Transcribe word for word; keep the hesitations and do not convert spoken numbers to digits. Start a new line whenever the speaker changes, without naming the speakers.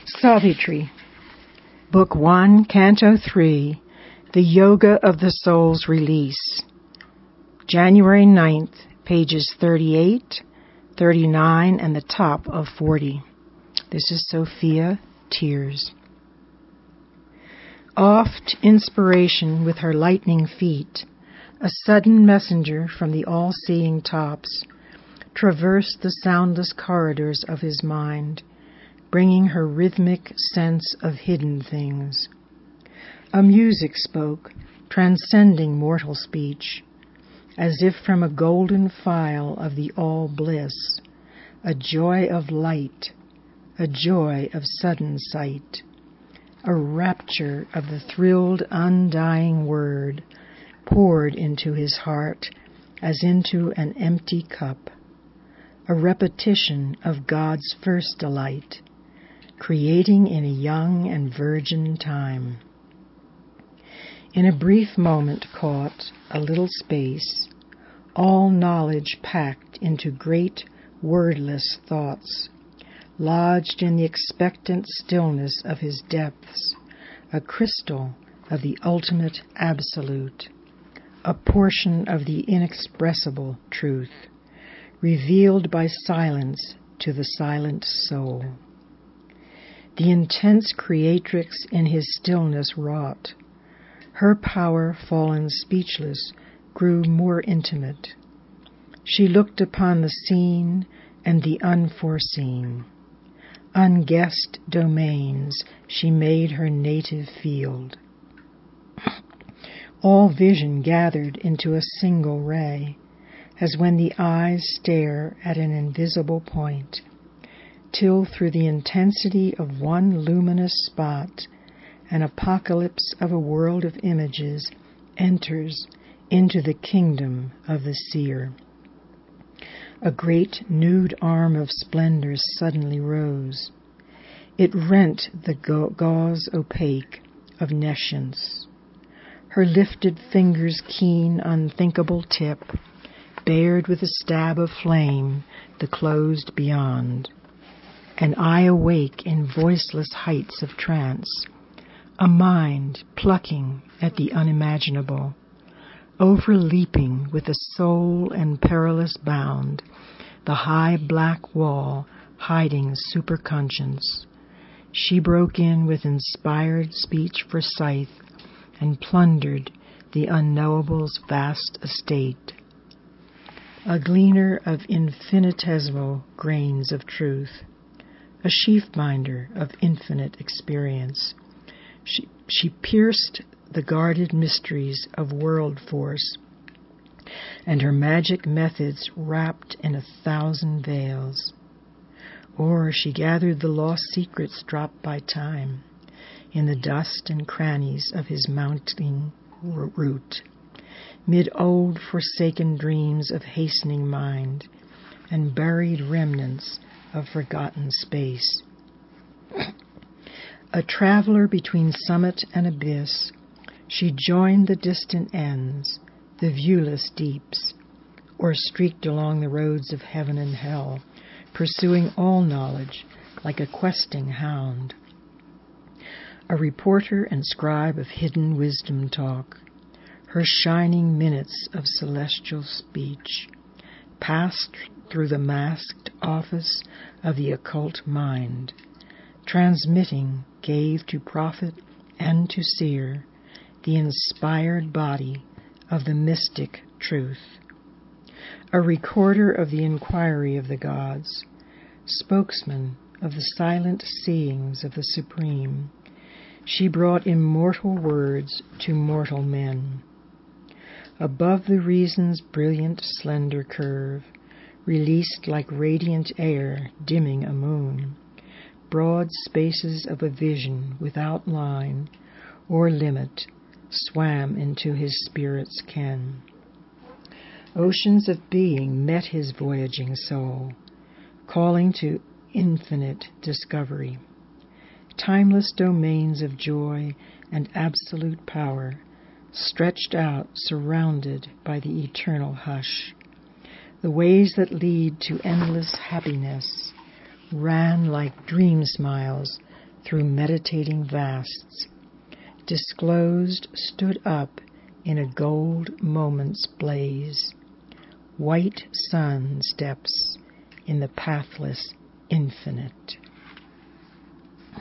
Savitri, Book one, Canto three, The Yoga of the Soul's Release, January ninth, pages thirty-eight, thirty-nine, and the top of forty. This is Sophia, Tears. Oft inspiration with her lightning feet, a sudden messenger from the all-seeing tops, traversed the soundless corridors of his mind, bringing her rhythmic sense of hidden things. A music spoke, transcending mortal speech, as if from a golden phial of the all-bliss, a joy of light, a joy of sudden sight, a rapture of the thrilled, undying word poured into his heart as into an empty cup, a repetition of God's first delight, creating in a young and virgin time. In a brief moment caught, a little space, all knowledge packed into great wordless thoughts, lodged in the expectant stillness of his depths, a crystal of the ultimate absolute, a portion of the inexpressible truth, revealed by silence to the silent soul. The intense creatrix in his stillness wrought. Her power, fallen speechless, grew more intimate. She looked upon the seen and the unforeseen. Unguessed domains she made her native field. All vision gathered into a single ray, as when the eyes stare at an invisible point, till through the intensity of one luminous spot, an apocalypse of a world of images enters into the kingdom of the seer. A great nude arm of splendor suddenly rose. It rent the gauze opaque of nescience. Her lifted finger's keen, unthinkable tip bared with a stab of flame the closed beyond. An eye awake in voiceless heights of trance, a mind plucking at the unimaginable, overleaping with a soul and perilous bound the high black wall hiding superconscience. She broke in with inspired speech for scythe and plundered the unknowable's vast estate. A gleaner of infinitesimal grains of truth, a sheaf-binder of infinite experience, she, she pierced the guarded mysteries of world force, and her magic methods wrapped in a thousand veils. Or she gathered the lost secrets dropped by time in the dust and crannies of his mounting root, mid old forsaken dreams of hastening mind and buried remnants of forgotten space. A traveler between summit and abyss, she joined the distant ends, the viewless deeps, or streaked along the roads of heaven and hell, pursuing all knowledge like a questing hound. A reporter and scribe of hidden wisdom talk, her shining minutes of celestial speech passed through the masked office of the occult mind, transmitting gave to prophet and to seer the inspired body of the mystic truth. A recorder of the inquiry of the gods, spokesman of the silent seeings of the Supreme, she brought immortal words to mortal men. Above the reason's brilliant slender curve, released like radiant air dimming a moon, broad spaces of a vision without line or limit swam into his spirit's ken. Oceans of being met his voyaging soul, calling to infinite discovery. Timeless domains of joy and absolute power stretched out, surrounded by the eternal hush. The ways that lead to endless happiness ran like dream smiles through meditating vasts, disclosed stood up in a gold moment's blaze, white sun steps in the pathless infinite.